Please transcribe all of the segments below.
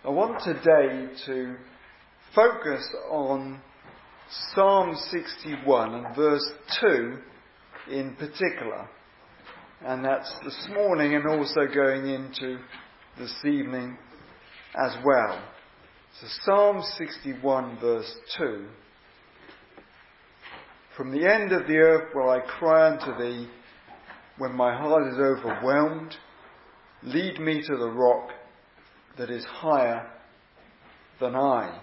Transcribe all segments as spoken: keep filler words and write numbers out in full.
I want today to focus on Psalm sixty-one and verse two in particular. And that's this morning and also going into this evening as well. So Psalm sixty-one verse two. From the end of the earth will I cry unto thee, when my heart is overwhelmed. Lead me to the rock that is higher than I.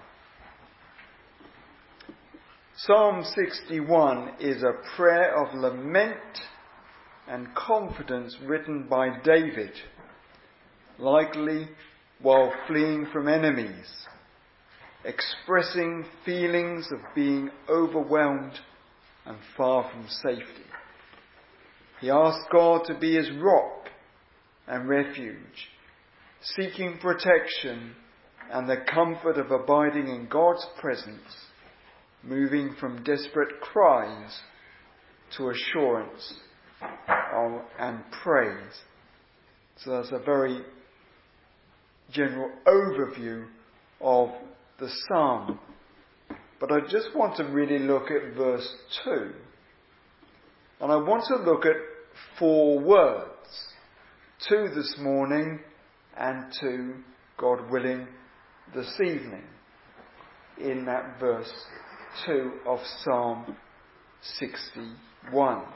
Psalm sixty-one is a prayer of lament and confidence written by David, likely while fleeing from enemies, expressing feelings of being overwhelmed and far from safety. He asked God to be his rock and refuge, seeking protection and the comfort of abiding in God's presence, moving from desperate cries to assurance and praise. So that's a very general overview of the psalm. But I just want to really look at verse two. And I want to look at four words. Two this morning and two, God willing, this evening. In that verse two of Psalm sixty-one.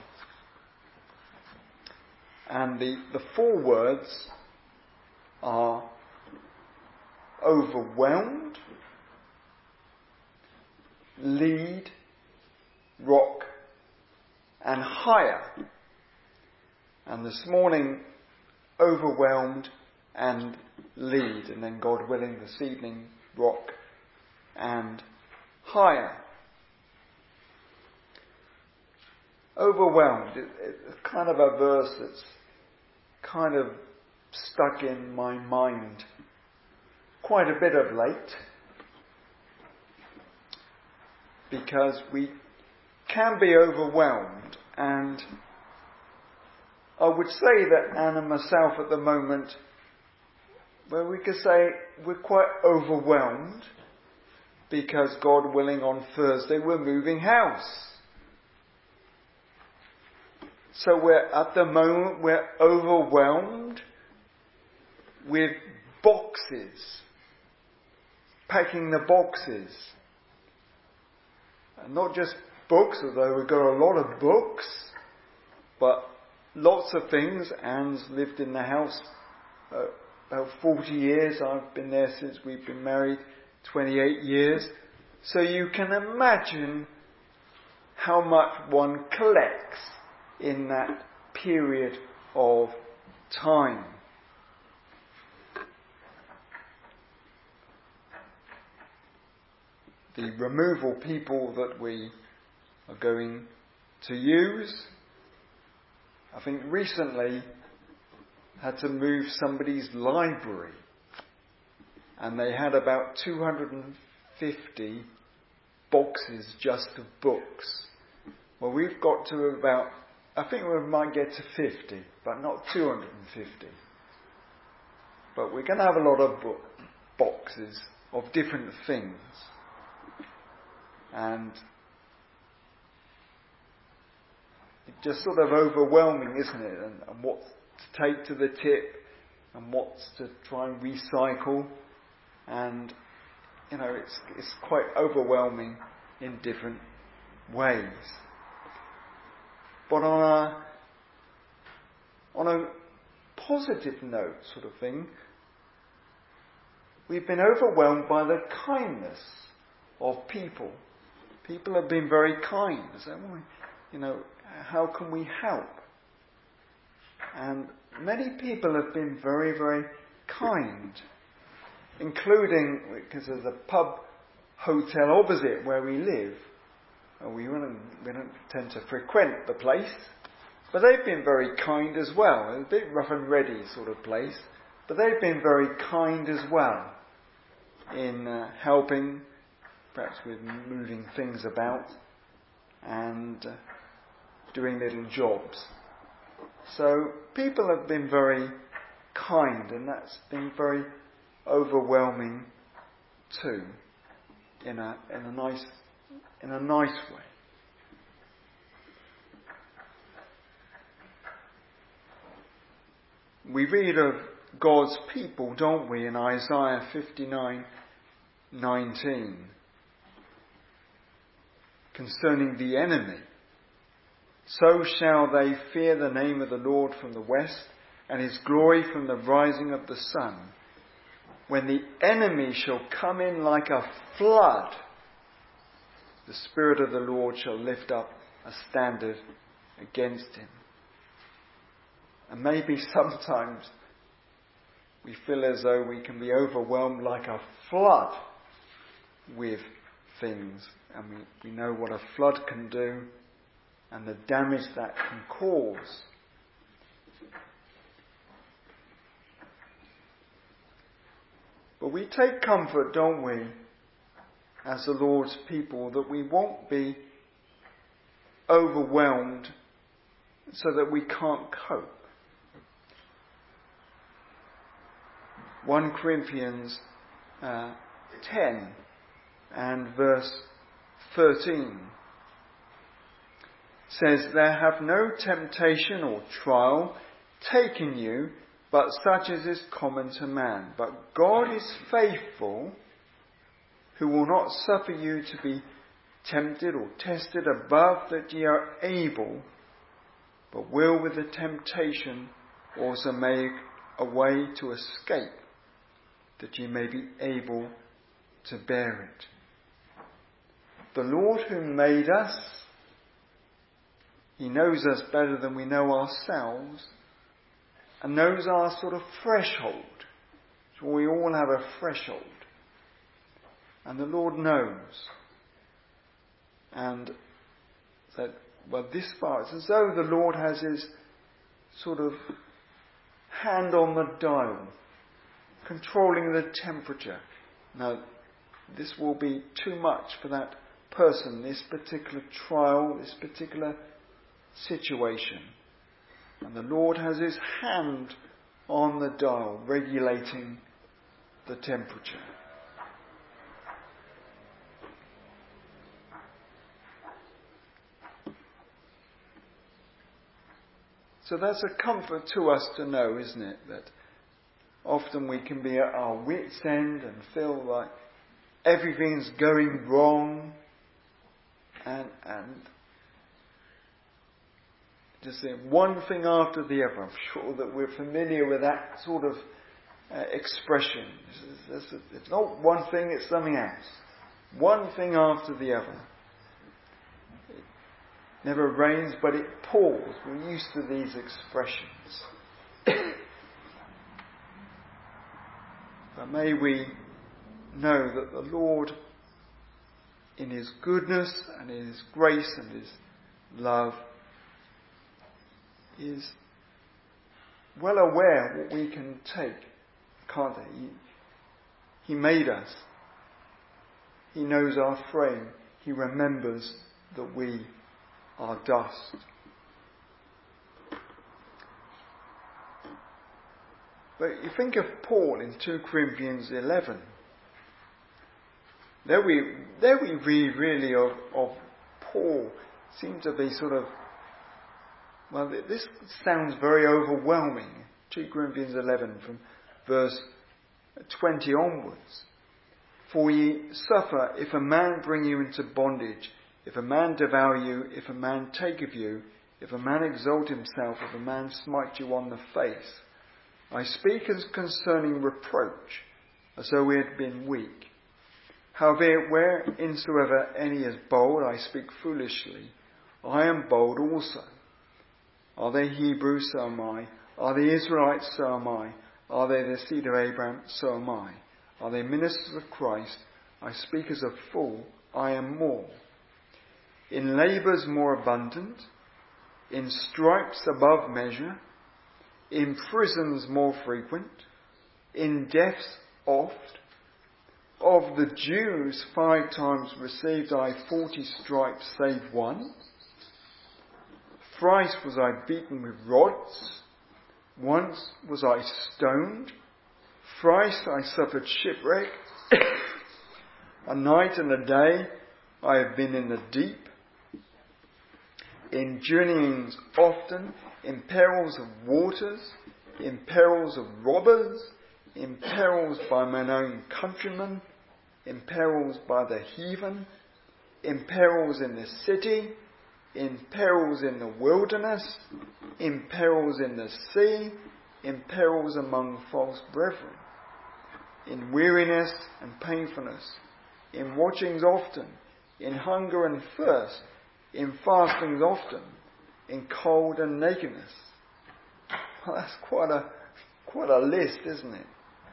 And the, the four words are overwhelmed, lead, rock, and higher. And this morning, overwhelmed and lead. And then God willing, this evening, rock and higher. Overwhelmed. It, it's kind of a verse that's kind of stuck in my mind quite a bit of late. Because we can be overwhelmed, and I would say that Anne and myself at the moment, well, we could say we're quite overwhelmed because God willing on Thursday we're moving house. So we're at the moment we're overwhelmed with boxes, packing the boxes. And not just books, although we've got a lot of books, but lots of things. Anne's lived in the house uh, about forty years. I've been there since we've been married twenty-eight years. So you can imagine how much one collects in that period of time. The removal people that we are going to use, I think recently had to move somebody's library, and they had about two hundred fifty boxes just of books. Well, we've got to about, I think we might get to fifty, but not two hundred fifty. But we're going to have a lot of book, boxes of different things. And it's just sort of overwhelming, isn't it? And, and what to take to the tip and what's to try and recycle. And, you know, it's it's quite overwhelming in different ways. But on a, on a positive note sort of thing, we've been overwhelmed by the kindness of people. People have been very kind. So, you know, how can we help? And many people have been very, very kind, including, because there's a pub hotel opposite where we live. And we don't, we don't tend to frequent the place, but they've been very kind as well. It's a bit rough and ready sort of place, but they've been very kind as well in uh, helping, perhaps with moving things about and uh, doing little jobs. So people have been very kind, and that's been very overwhelming too, in a in a nice in a nice way. We read of God's people, don't we, in Isaiah fifty-nine nineteen, concerning the enemy. So shall they fear the name of the Lord from the west, and his glory from the rising of the sun. When the enemy shall come in like a flood, the Spirit of the Lord shall lift up a standard against him. And maybe sometimes we feel as though we can be overwhelmed like a flood with things. And we, we know what a flood can do and the damage that can cause. But we take comfort, don't we, as the Lord's people, that we won't be overwhelmed so that we can't cope. First Corinthians uh, ten and verse thirteen says, "There have no temptation or trial taken you, but such as is common to man. But God is faithful, who will not suffer you to be tempted or tested above that ye are able, but will with the temptation also make a way to escape, that ye may be able to bear it." The Lord who made us, he knows us better than we know ourselves, and knows our sort of threshold. So we all have a threshold. And the Lord knows. And that, well, this far, it's as though the Lord has his sort of hand on the dial, controlling the temperature. Now, this will be too much for that person, this particular trial, this particular situation. And the Lord has his hand on the dial, regulating the temperature. So that's a comfort to us to know, isn't it? That often we can be at our wits' end and feel like everything's going wrong, and and just one thing after the other. I'm sure that we're familiar with that sort of uh, expression. It's, it's, it's not one thing, it's something else. One thing after the other. It never rains, but it pours. We're used to these expressions. But may we know that the Lord, in his goodness and in his grace and his love, is well aware what we can take, can't he? He, he made us. He knows our frame. He remembers that we are dust. But you think of Paul in Second Corinthians eleven. There we, there we read really of, of Paul. Seems to be sort of, well, this sounds very overwhelming. Second Corinthians eleven from verse twenty onwards. "For ye suffer if a man bring you into bondage, if a man devour you, if a man take of you, if a man exalt himself, if a man smite you on the face. I speak as concerning reproach, as though we had been weak. Howbeit, whereinsoever any is bold, I speak foolishly. I am bold also. Are they Hebrews? So am I. Are they Israelites? So am I. Are they the seed of Abraham? So am I. Are they ministers of Christ? I speak as a fool. I am more. In labours more abundant, in stripes above measure, in prisons more frequent, in deaths oft. Of the Jews five times received I forty stripes save one. Thrice was I beaten with rods. Once was I stoned. Thrice I suffered shipwreck. A night and a day I have been in the deep. In journeyings often, in perils of waters, in perils of robbers, in perils by mine own countrymen, in perils by the heathen, in perils in the city, in perils in the wilderness, in perils in the sea, in perils among false brethren, in weariness and painfulness, in watchings often, in hunger and thirst, in fastings often, in cold and nakedness. Well, that's quite a quite a list, isn't it?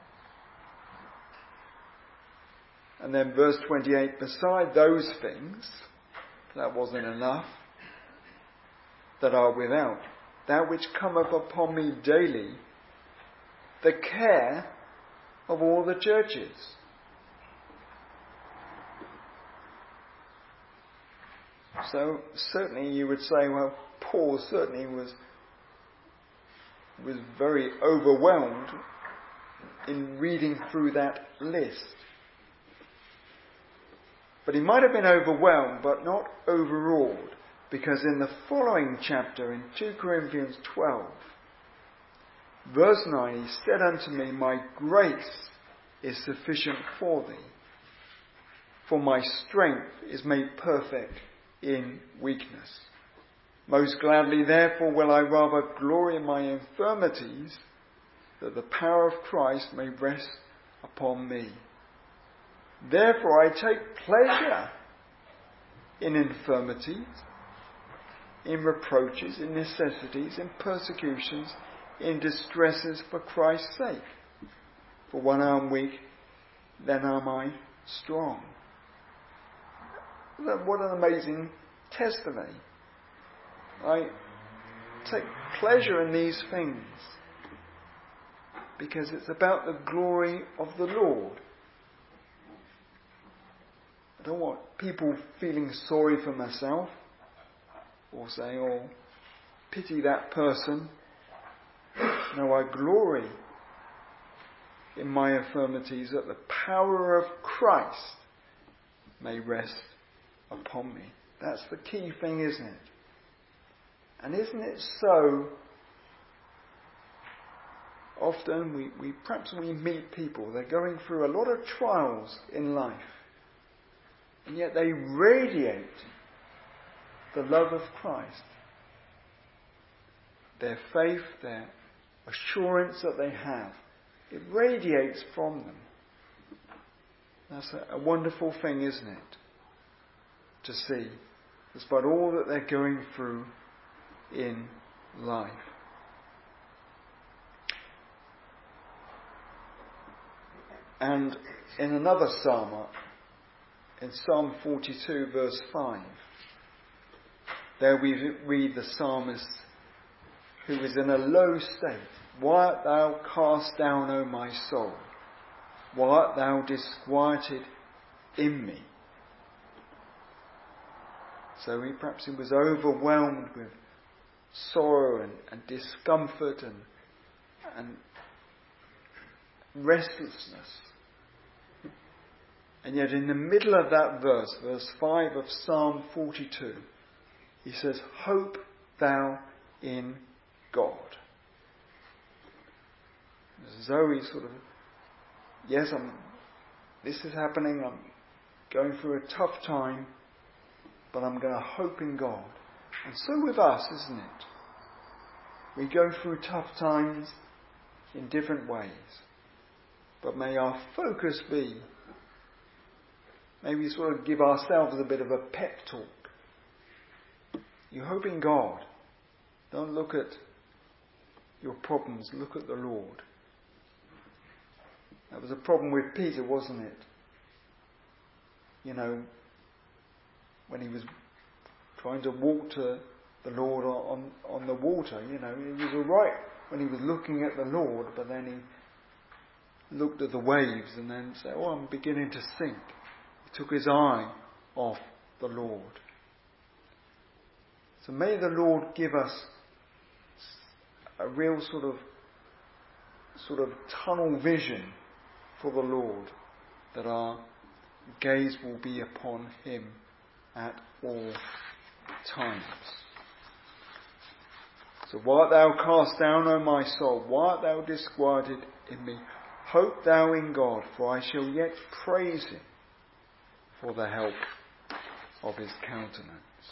And then verse twenty-eight, beside those things, that wasn't enough, that are without, that which cometh upon me daily, the care of all the churches. So certainly you would say, well, Paul certainly was was very overwhelmed in reading through that list. But he might have been overwhelmed, but not overawed, because in the following chapter, in two Corinthians twelve, verse nine, he said unto me, my grace is sufficient for thee, for my strength is made perfect in weakness. Most gladly, therefore, will I rather glory in my infirmities, that the power of Christ may rest upon me. Therefore, I take pleasure in infirmities, in reproaches, in necessities, in persecutions, in distresses for Christ's sake. For when I am weak, then am I strong. What an amazing testimony. I take pleasure in these things because it's about the glory of the Lord. I don't want people feeling sorry for myself or saying, oh, pity that person. No, I glory in my infirmities that the power of Christ may rest upon me. That's the key thing, isn't it? And isn't it so often we, we perhaps we meet people, they're going through a lot of trials in life, and yet they radiate the love of Christ. Their faith, their assurance that they have, it radiates from them. That's a, a wonderful thing, isn't it? To see, despite all that they're going through in life. And in another psalm, in Psalm forty-two, verse five, there we read the psalmist who is in a low state. Why art thou cast down, O my soul? Why art thou disquieted in me? So he perhaps he was overwhelmed with sorrow and, and discomfort and, and restlessness. And yet in the middle of that verse, verse five of Psalm forty-two, he says, hope thou in God. As though he's sort of, yes, I'm, this is happening, I'm going through a tough time, but I'm going to hope in God. And so with us, isn't it? We go through tough times in different ways. But may our focus be, maybe sort of give ourselves a bit of a pep talk. You hope in God. Don't look at your problems, look at the Lord. That was a problem with Peter, wasn't it? You know, when he was trying to walk to the Lord on, on the water, you know, he was alright when he was looking at the Lord, but then he looked at the waves and then said, oh, I'm beginning to sink. He took his eye off the Lord. So may the Lord give us a real sort of sort of tunnel vision for the Lord, that our gaze will be upon him at all times. So why art thou cast down, O my soul? Why art thou disquieted in me? Hope thou in God, for I shall yet praise him for the help of his countenance.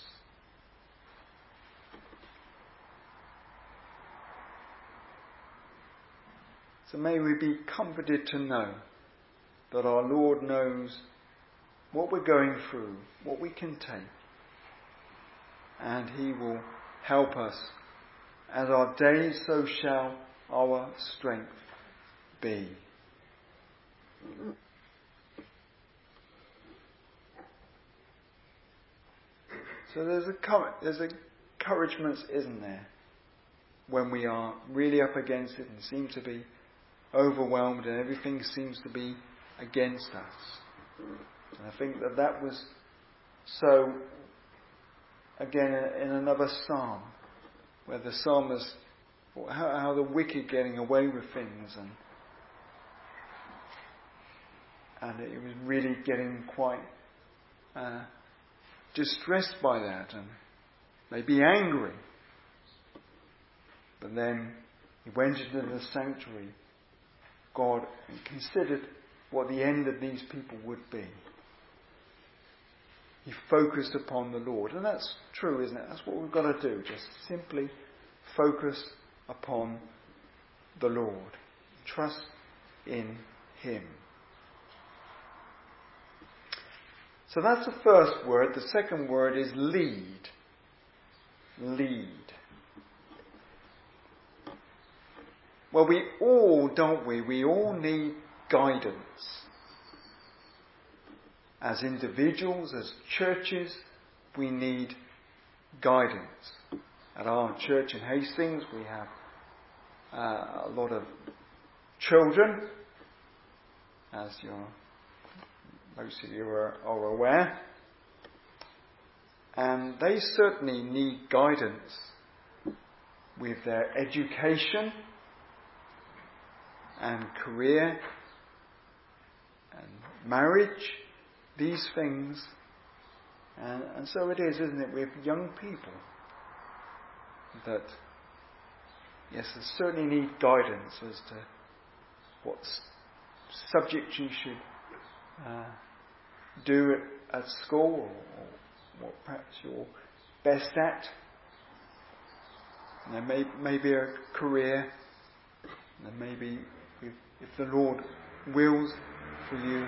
So may we be comforted to know that our Lord knows what we're going through, what we can take, and he will help us. As our days, so shall our strength be. So there's a there's encouragement, isn't there, when we are really up against it and seem to be overwhelmed and everything seems to be against us. And I think that that was so again in another psalm, where the psalmist, how, how the wicked getting away with things, and and it was really getting quite uh, distressed by that and maybe angry. But then he went into the sanctuary, God, and considered what the end of these people would be. He focused upon the Lord. And that's true, isn't it? That's what we've got to do. Just simply focus upon the Lord. Trust in him. So that's the first word. The second word is lead. Lead. Well, we all, don't we? We all need guidance. As individuals, as churches, we need guidance. At our church in Hastings, we have uh, a lot of children, as you're, most of you are, are aware. And they certainly need guidance with their education and career and marriage. These things, and, and so it is, isn't it, with young people, that, yes, they certainly need guidance as to what s- subject you should uh, do at, at school, or, or what perhaps you're best at. And there may, may be a career, and there may be, if, if the Lord wills for you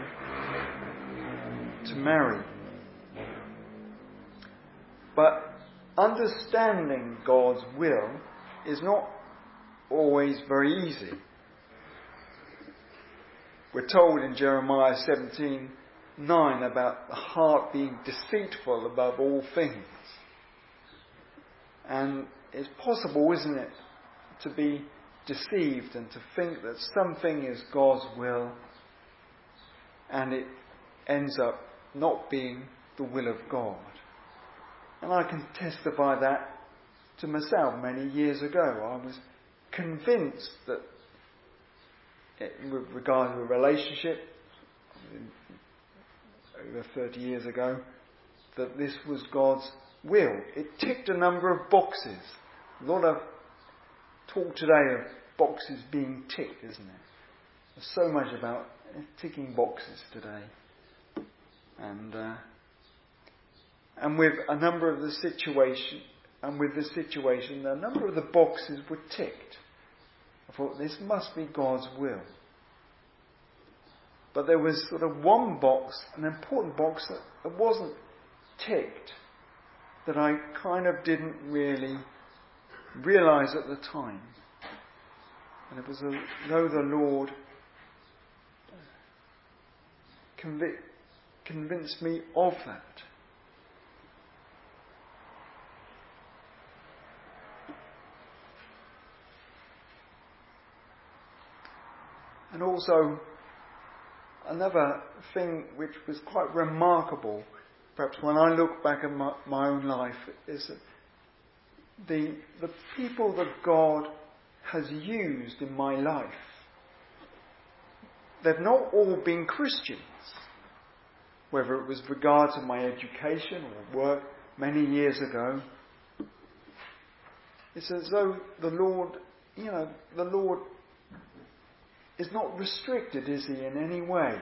to marry. But understanding God's will is not always very easy. We're told in Jeremiah seventeen nine about the heart being deceitful above all things. And it's possible, isn't it, to be deceived and to think that something is God's will and it ends up not being the will of God. And I can testify that to myself many years ago. I was convinced that, with regard to a relationship, over thirty years ago, that this was God's will. It ticked a number of boxes. A lot of talk today of boxes being ticked, isn't it? There's so much about ticking boxes today. And uh, and with a number of the situation, and with the situation, a number of the boxes were ticked. I thought, this must be God's will. But there was sort of one box, an important box that, that wasn't ticked, that I kind of didn't really realise at the time. And it was as though the Lord convic- convinced me of that. And also, another thing which was quite remarkable, perhaps when I look back at my, my own life, is that the, the people that God has used in my life they've not all been Christians. Whether it was regard to my education or work many years ago, it's as though the Lord, you know, the Lord is not restricted, is he, in any way?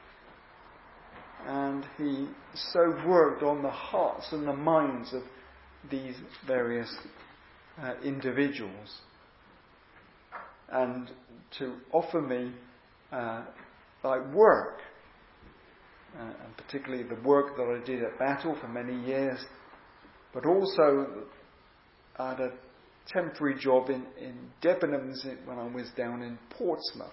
And he so worked on the hearts and the minds of these various uh, individuals, and to offer me uh, like work, uh, and particularly the work that I did at Battle for many years, but also I had a temporary job in, in Debenhams when I was down in Portsmouth.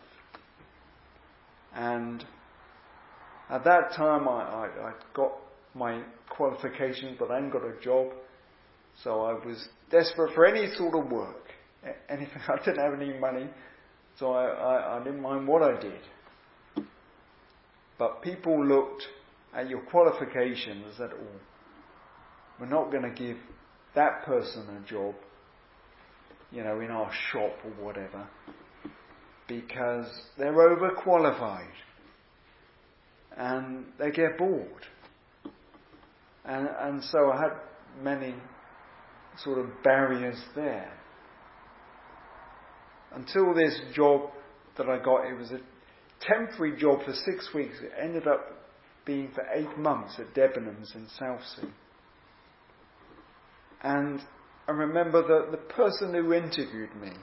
And at that time I, I, I got my qualifications, but I hadn't got a job. So I was desperate for any sort of work. Anything. I didn't have any money, so I, I, I didn't mind what I did. But people looked at your qualifications and said, oh, we're not going to give that person a job, you know, in our shop or whatever, because they're overqualified and they get bored. And, and so I had many sort of barriers there. Until this job that I got, it was a temporary job for six weeks. It ended up being for eight months at Debenhams in Southsea. And I remember the, the person who interviewed me,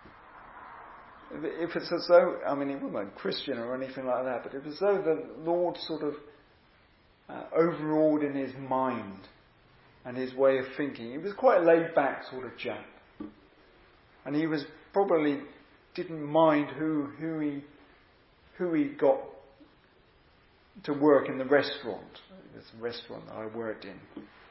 if it's as though, I mean, he wasn't a Christian or anything like that, but it was as though the Lord sort of uh, overawed in his mind and his way of thinking. He was quite a laid-back sort of chap. And he was probably didn't mind who who he who he got to work in the restaurant. This restaurant that I worked in.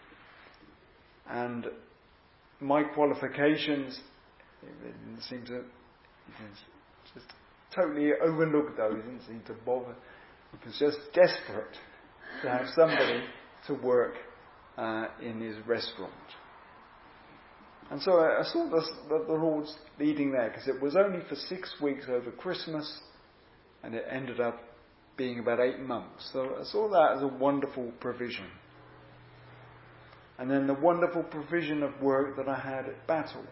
And my qualifications, it didn't seem to, just totally overlooked those. It didn't seem to bother. He was just desperate to have somebody to work uh, in his restaurant. And so I, I saw this, the, the Lord's leading there, because it was only for six weeks over Christmas, and it ended up being about eight months. So I saw that as a wonderful provision. And then the wonderful provision of work that I had at Battle.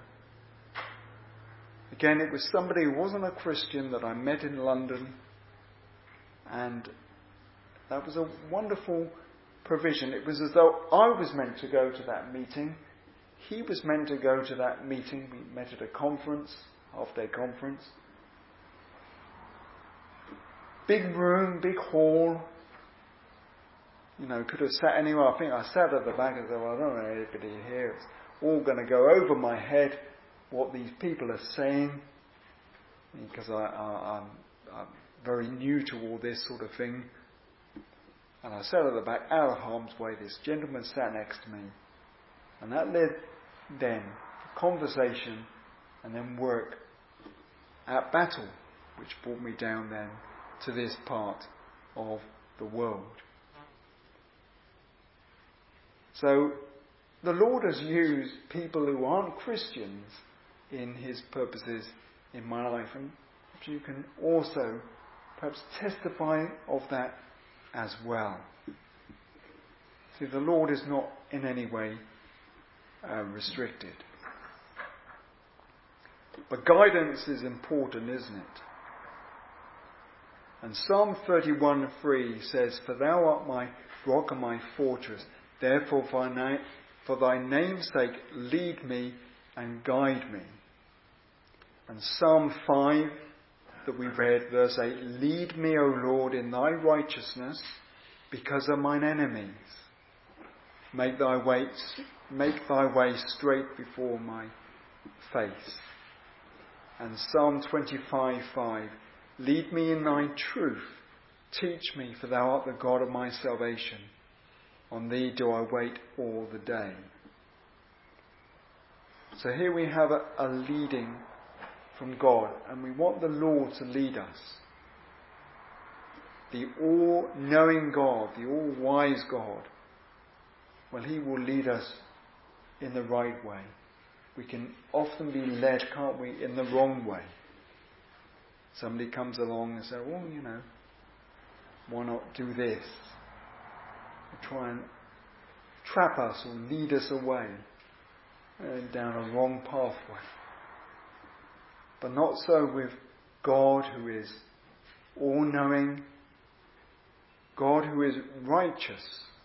Again, it was somebody who wasn't a Christian that I met in London, and that was a wonderful provision. It was as though I was meant to go to that meeting. He was meant to go to that meeting. We met at a conference, half-day conference. Big room, big hall. You know, could have sat anywhere. I think I sat at the back and said, well, I don't know anybody here. It's all going to go over my head what these people are saying, because I, I, I'm, I'm very new to all this sort of thing. And I sat at the back, out of harm's way. This gentleman sat next to me. And that led then to conversation and then work at Battle, which brought me down then to this part of the world. So the Lord has used people who aren't Christians in his purposes in my life, and you can also perhaps testify of that as well. See, the Lord is not in any way uh, restricted. But guidance is important, isn't it? And Psalm thirty-one three says, "For thou art my rock and my fortress, therefore for, na- for thy name's sake lead me and guide me." And Psalm five that we read, verse eight, "Lead me, O Lord, in thy righteousness because of mine enemies. Make thy way, make thy way straight before my face." And Psalm twenty-five five, "Lead me in thy truth. Teach me, for thou art the God of my salvation. On thee do I wait all the day." So here we have a, a leading from God, and we want the Lord to lead us. The all-knowing God, the all-wise God, well, he will lead us in the right way. We can often be led, can't we, in the wrong way. Somebody comes along and says, well, you know, why not do this? Try and trap us or lead us away uh, down a wrong pathway. But not so with God, who is all-knowing, God who is righteous.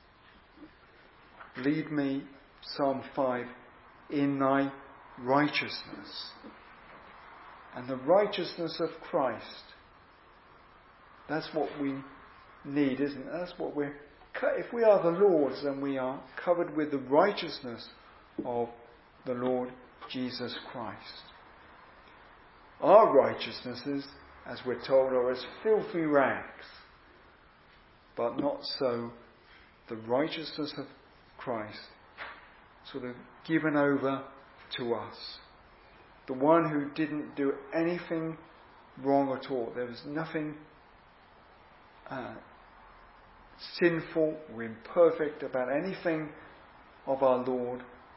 Lead me, Psalm five, in thy righteousness. And the righteousness of Christ, that's what we need, isn't it? That's what we're, if we are the Lord's, then we are covered with the righteousness of the Lord Jesus Christ. Our righteousnesses, as we're told, are as filthy rags, but not so the righteousness of Christ, sort of given over to us. The one who didn't do anything wrong at all. There was nothing uh, sinful or imperfect about anything of our Lord.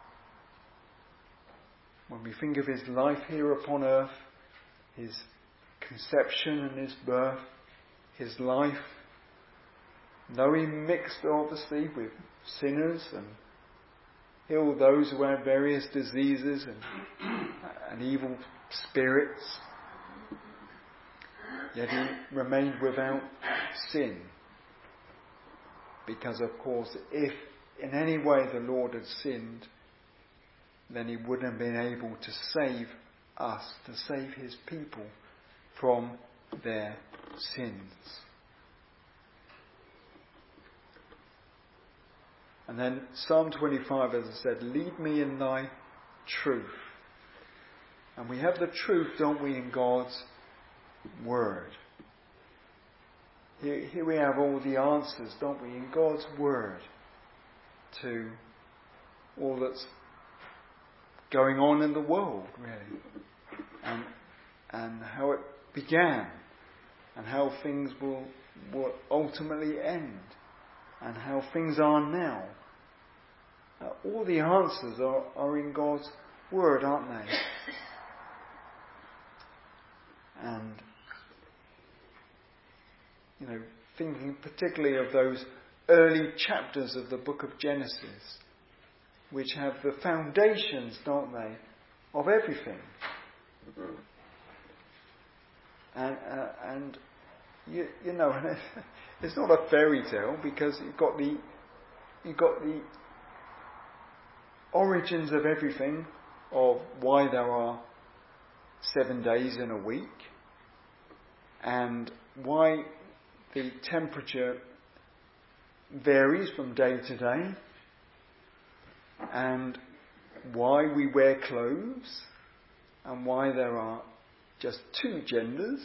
When we think of his life here upon earth, his conception and his birth, his life, though he mixed obviously with sinners and healed those who had various diseases and, and evil spirits, yet he remained without sin. Because of course, if in any way the Lord had sinned, then he wouldn't have been able to save us, to save his people from their sins. And then Psalm twenty-five, as I said, lead me in thy truth. And we have the truth, don't we, in God's word. Here, here we have all the answers, don't we, in God's word to all that's going on in the world, really. And, and how it began, and how things will, will ultimately end, and how things are now. Uh, all the answers are, are in God's word, aren't they? And, you know, thinking particularly of those early chapters of the book of Genesis, which have the foundations, don't they, of everything. And, uh, and you, you know, it's not a fairy tale, because you've got the you've got the origins of everything, of why there are seven days in a week, and why the temperature varies from day to day, and why we wear clothes, and why there are just two genders,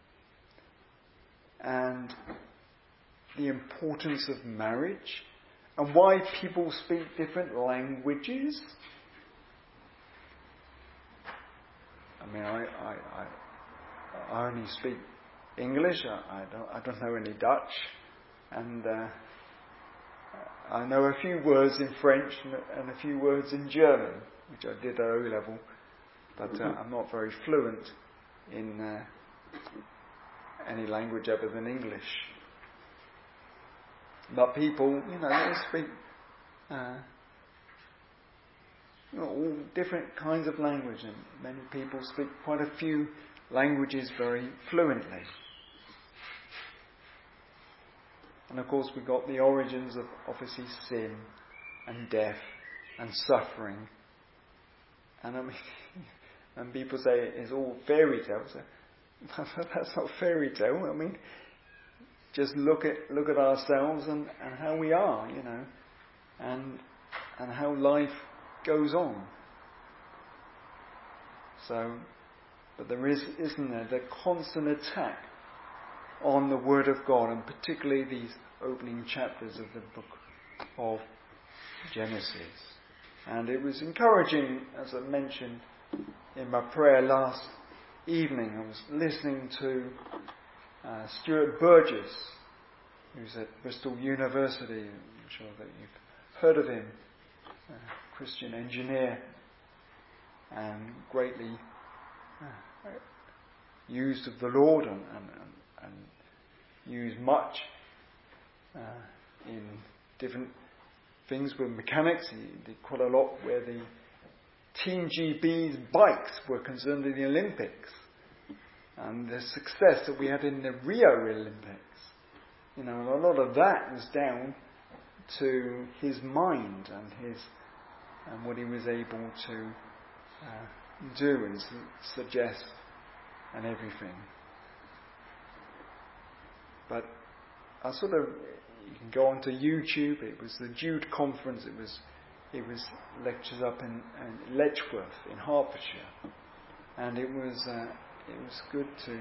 and the importance of marriage, and why people speak different languages. I mean, I I, I, I only speak English. I, I don't I don't know any Dutch, and uh, I know a few words in French and, and a few words in German, which I did at O level, but uh, I'm not very fluent in uh, any language other than English. But people, you know, they speak uh, you know, all different kinds of language, and many people speak quite a few languages very fluently. And of course we've got the origins of obviously sin and death and suffering. And I mean, and people say it's all fairy tales. That's not fairy tale. I mean, just look at look at ourselves and, and how we are, you know, and and how life goes on. So, but there is, isn't there, the constant attack on the Word of God, and particularly these opening chapters of the book of Genesis. And it was encouraging, as I mentioned in my prayer last evening. I was listening to uh, Stuart Burgess, who's at Bristol University. I'm sure that you've heard of him, a Christian engineer, and greatly uh, used of the Lord, and, and, and used much uh, in different things with mechanics. He did quite a lot where the Team G B's bikes were concerned in the Olympics. And the success that we had in the Rio Olympics. You know, and a lot of that was down to his mind and his and what he was able to uh, do and su- suggest and everything. But I sort of, you can go onto YouTube. It was the Jude conference. It was it was lectures up in, in Letchworth in Hertfordshire, and it was uh, it was good to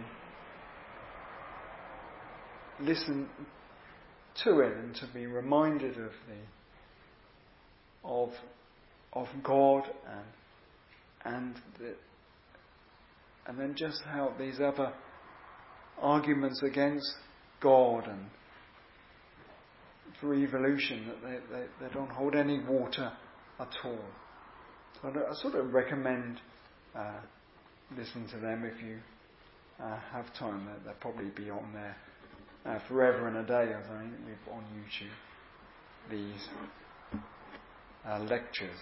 listen to it and to be reminded of the of of God and and the, and then just how these other arguments against God and for evolution, that they, they, they don't hold any water at all. So I, I sort of recommend uh, listening to them if you uh, have time. They'll, they'll probably be on there uh, forever and a day, I think, with, on YouTube, these uh, lectures.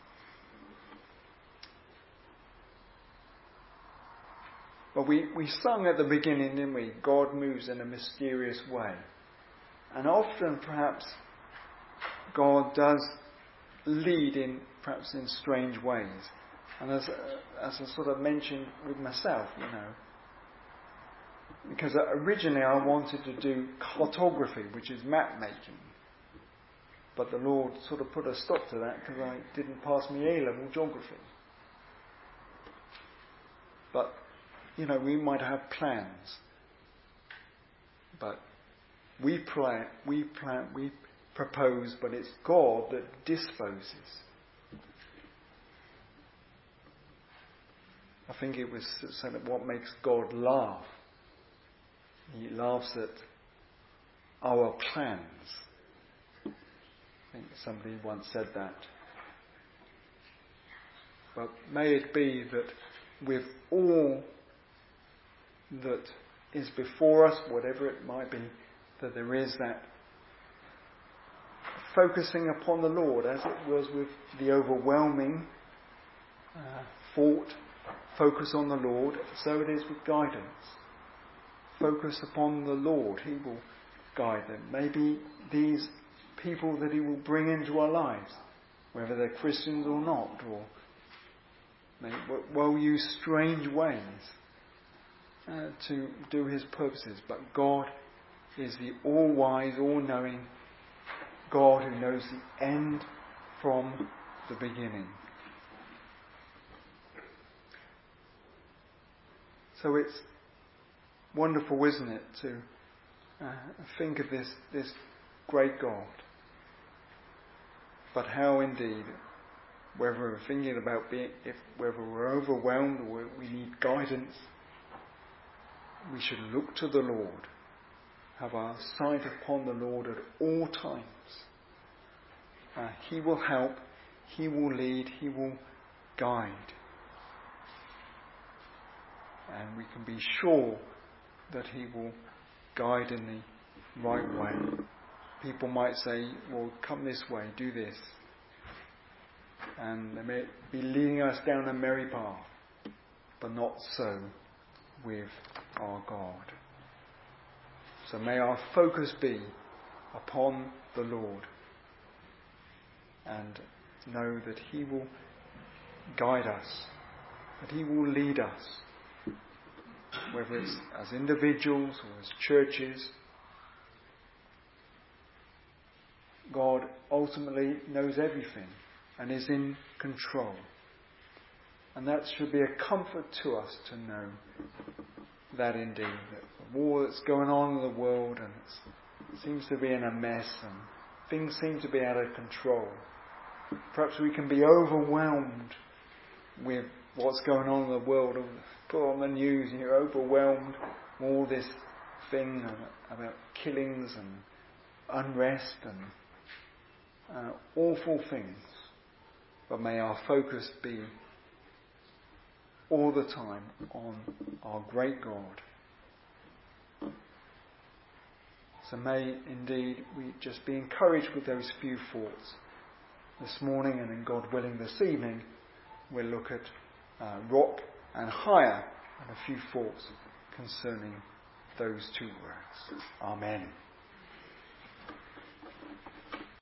But we, we sung at the beginning, didn't we? God moves in a mysterious way. And often, perhaps, God does lead in, perhaps in strange ways. And as, as I sort of mentioned with myself, you know, because originally I wanted to do cartography, which is map making. But the Lord sort of put a stop to that because I didn't pass my A-level geography. But, you know, we might have plans. But we plan, we plan, we propose, but it's God that disposes. I think it was said that what makes God laugh. He laughs at our plans. I think somebody once said that. But may it be that with all that is before us, whatever it might be, that there is that focusing upon the Lord, as it was with the overwhelming uh, thought, focus on the Lord, so it is with guidance. Focus upon the Lord, He will guide them. Maybe these people that He will bring into our lives, whether they're Christians or not, or may well use strange ways uh, to do His purposes. But God is the all-wise, all-knowing God who knows the end from the beginning. So it's wonderful, isn't it, to uh, think of this this great God. But how indeed, whether we're thinking about being, if whether we're overwhelmed or we need guidance, we should look to the Lord, have our sight upon the Lord at all times. Uh, he will help, He will lead, He will guide. And we can be sure that He will guide in the right way. People might say, well, come this way, do this. And they may be leading us down a merry path. But not so with our God. So may our focus be upon the Lord. And know that He will guide us. That He will lead us. Whether it's as individuals or as churches, God ultimately knows everything and is in control. And that should be a comfort to us to know that indeed, that the war that's going on in the world and it seems to be in a mess and things seem to be out of control. Perhaps we can be overwhelmed with what's going on in the world. Put on the news and you're overwhelmed with all this thing about killings and unrest and uh, awful things. But may our focus be all the time on our great God. So may indeed we just be encouraged with those few thoughts this morning, and then God willing this evening we'll look at uh, rock and higher and a few thoughts concerning those two words. Amen.